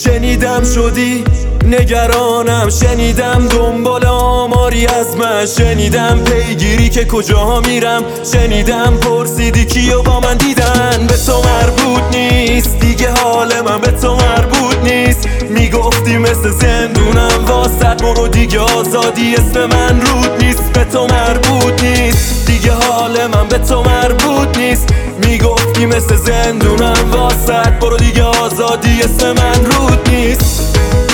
شنیدم شدی نگرانم، شنیدم دنبال آماری از من، شنیدم پیگیری که کجا میرم، شنیدم پرسیدی کیو با من دیدن. به تو مربوط نیست دیگه حال من، به تو مربوط نیست. میگفتی مثل زندونم واسط، برو دیگه آزادی اسم من رود نیست. به تو مربوط نیست دیگه حال من، به تو مربوط نیست. میگفتی مثل زندونم واسط، برو دیگه آزادی اسم من رود نیست.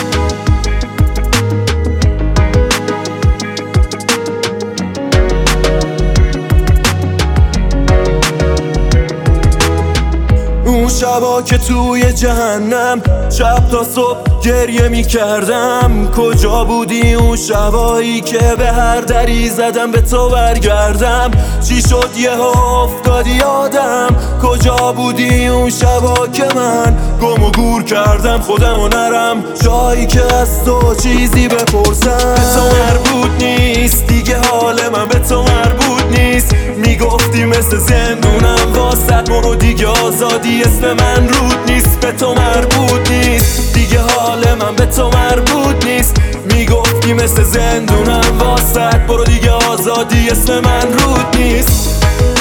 اون شبا که توی جهنم شب تا صبح گریه می کردم، کجا بودی اون شبایی که به هر دری زدم به تو برگردم؟ چی شد یه افتادی یادم؟ کجا بودی اون شبا که من گم و گور کردم خودم و نرم جایی که از تو چیزی بپرسم؟ به تو مربوط نیست دیگه حال من، به تو مربوط نیست. میگفتی مثل زندونم واسط، برو دیگه آزادی اسم من رود نیست. به تو مربوط نیست دیگه حال من، به تو مربوط نیست. میگفتی مثل زندونم واسط، برو دیگه آزادی اسم من رود نیست.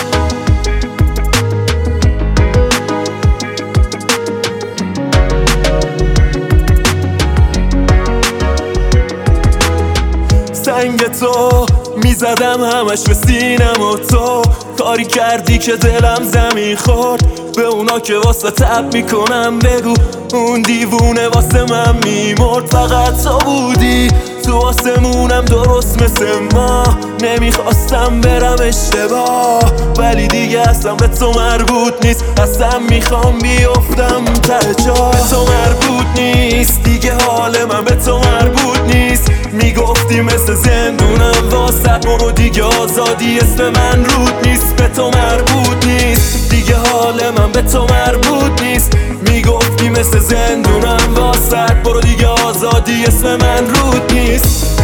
سنگ تو میزدم همش به سینم و تو کاری کردی که دلم زمین خورد. به اونا که واسه تب میکنم بگو اون دیوونه واسه من میمرد. فقط تو بودی تو آسمونم درست مثل ما، نمیخواستم برم اشتباه ولی دیگه اصلا به تو مربوط نیست. اصلا میخوام بیفتم ته جا. به تو مربوط نیست دیگه حال من، به تو مربوط نیست. میگفتی مثل زندونم واسط، برو دیگه آزادی اسم من رود نیست. به تو مربوط نیست دیگه حال من، به تو مربوط نیست. میگفتی مثل زندونم واسط، برو دیگه آزادی اسم من رود نیست.